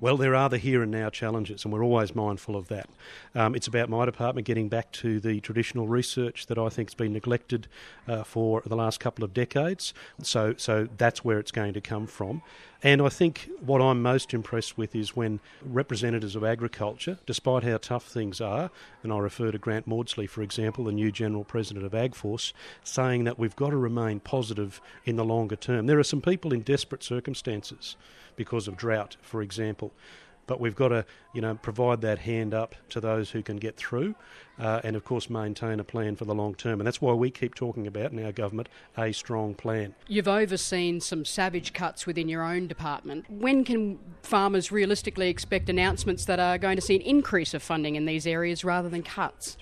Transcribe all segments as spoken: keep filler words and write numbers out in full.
Well, there are the here and now challenges, and we're always mindful of that. Um, it's about my department getting back to the traditional research that I think has been neglected uh, for the last couple of decades. So, so that's where it's going to come from. And I think what I'm most impressed with is when representatives of agriculture, despite how tough things are, and I refer to Grant Maudsley, for example, the new General President of AgForce, saying that we've got to remain positive in the longer term. There are some people in desperate circumstances because of drought, for example. But we've got to, you know, provide that hand up to those who can get through uh, and, of course, maintain a plan for the long term. And that's why we keep talking about in our government a strong plan. You've overseen some savage cuts within your own department. When can farmers realistically expect announcements that are going to see an increase of funding in these areas rather than cuts?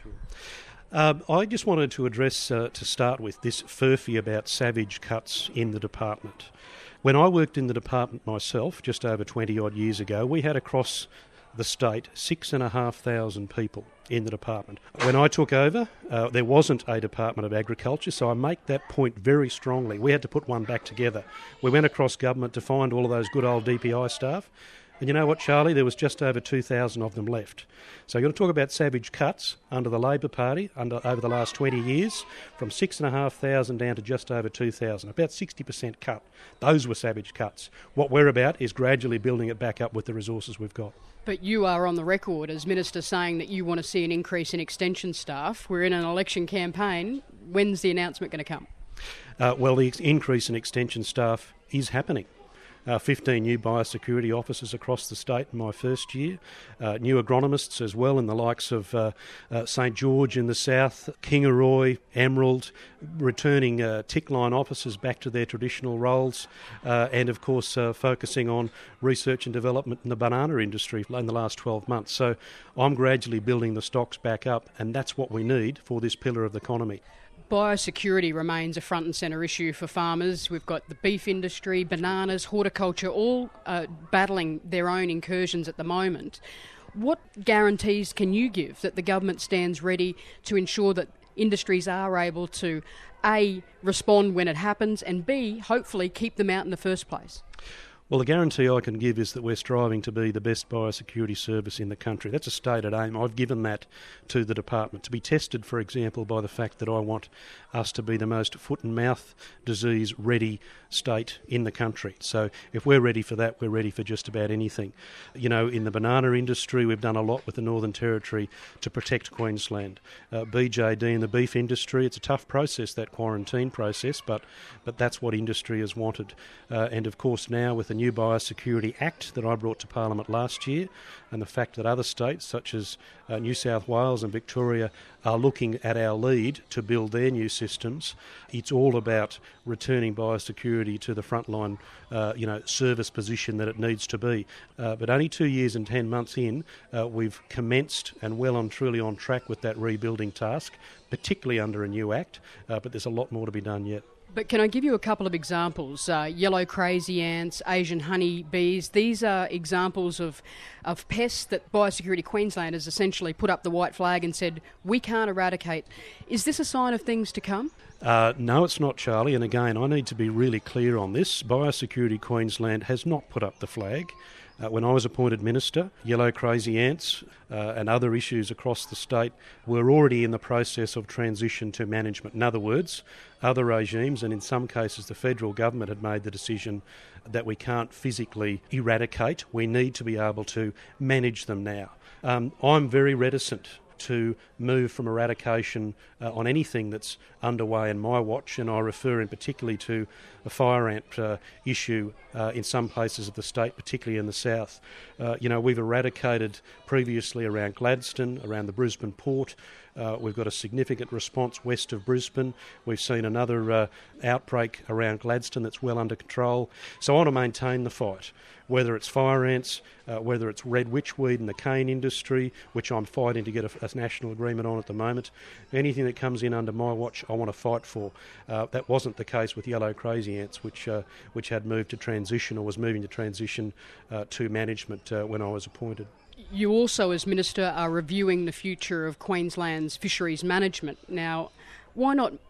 Um, I just wanted to address, uh, to start with, this furphy about savage cuts in the department. When I worked in the department myself, just over twenty odd years ago, we had across the state six and a half thousand people in the department. When I took over, uh, there wasn't a Department of Agriculture, so I make that point very strongly. We had to put one back together. We went across government to find all of those good old D P I staff. And you know what, Charlie? There was just over two thousand of them left. So you're going to talk about savage cuts under the Labor Party under over the last twenty years, from six thousand five hundred down to just over two thousand, about sixty percent cut. Those were savage cuts. What we're about is gradually building it back up with the resources we've got. But you are on the record as Minister saying that you want to see an increase in extension staff. We're in an election campaign. When's the announcement going to come? Uh, well, the increase in extension staff is happening. Uh, fifteen new biosecurity officers across the state in my first year, uh, new agronomists as well in the likes of uh, uh, St George in the south, Kingaroy, Emerald, returning uh, tick line officers back to their traditional roles, uh, and of course uh, focusing on research and development in the banana industry in the last twelve months. So I'm gradually building the stocks back up, and that's what we need for this pillar of the economy. Biosecurity remains a front and centre issue for farmers. We've got the beef industry, bananas, horticulture, all uh, battling their own incursions at the moment. What guarantees can you give that the government stands ready to ensure that industries are able to, A, respond when it happens, and B, hopefully keep them out in the first place? Well, the guarantee I can give is that we're striving to be the best biosecurity service in the country. That's a stated aim. I've given that to the department, to be tested, for example, by the fact that I want us to be the most foot and mouth disease ready state in the country. So if we're ready for that, we're ready for just about anything. You know, in the banana industry, we've done a lot with the Northern Territory to protect Queensland. Uh, B J D in the beef industry, it's a tough process, that quarantine process, but, but that's what industry has wanted. Uh, and of course now with the new Biosecurity Act that I brought to Parliament last year, and the fact that other states such as uh, New South Wales and Victoria are looking at our lead to build their new systems, it's all about returning biosecurity to the frontline uh, you know, service position that it needs to be. Uh, but only two years and ten months in, uh, we've commenced and well and truly on track with that rebuilding task, particularly under a new Act, uh, but there's a lot more to be done yet. But can I give you a couple of examples? Uh, yellow crazy ants, Asian honey bees, these are examples of, of pests that Biosecurity Queensland has essentially put up the white flag and said, we can't eradicate. Is this a sign of things to come? Uh, no, it's not, Charlie. And again, I need to be really clear on this. Biosecurity Queensland has not put up the flag. Uh, when I was appointed minister, yellow crazy ants uh, and other issues across the state were already in the process of transition to management. In other words, other regimes, and in some cases the federal government, had made the decision that we can't physically eradicate. We need to be able to manage them now. Um, I'm very reticent to move from eradication uh, on anything that's underway in my watch, and I refer in particularly to a fire ant uh, issue uh, in some places of the state, particularly in the south. Uh, you know, we've eradicated previously around Gladstone, around the Brisbane port. Uh, we've got a significant response west of Brisbane. We've seen another uh, outbreak around Gladstone that's well under control. So I want to maintain the fight, whether it's fire ants, uh, whether it's red witchweed in the cane industry, which I'm fighting to get a, a national agreement on at the moment. Anything that comes in under my watch, I want to fight for. Uh, that wasn't the case with yellow crazy ants, which uh, which had moved to transition or was moving to transition uh, to management uh, when I was appointed. You also, as Minister, are reviewing the future of Queensland's fisheries management. Now, why not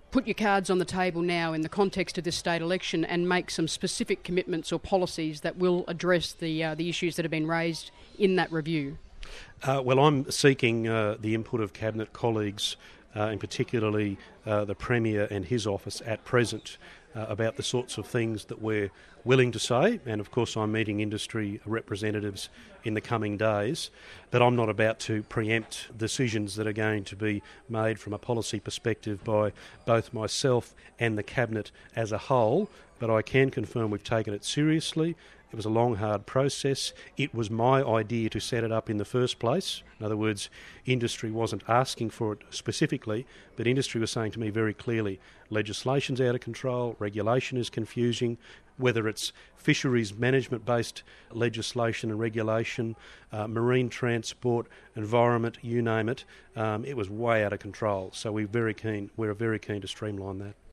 put your cards on the table now in the context of this state election and make some specific commitments or policies that will address the uh, the issues that have been raised in that review? Uh, well, I'm seeking uh, the input of Cabinet colleagues, uh, and particularly uh, the Premier and his office at present, uh, about the sorts of things that we're willing to say. And of course I'm meeting industry representatives in the coming days, but I'm not about to preempt decisions that are going to be made from a policy perspective by both myself and the Cabinet as a whole. But I can confirm we've taken it seriously. It was a long, hard process. It was my idea to set it up in the first place. In other words, industry wasn't asking for it specifically, but industry was saying to me very clearly, legislation's out of control, regulation is confusing, whether it's fisheries management-based legislation and regulation, uh, marine transport, environment, you name it, um, it was way out of control. So we're very keen, we're very keen to streamline that.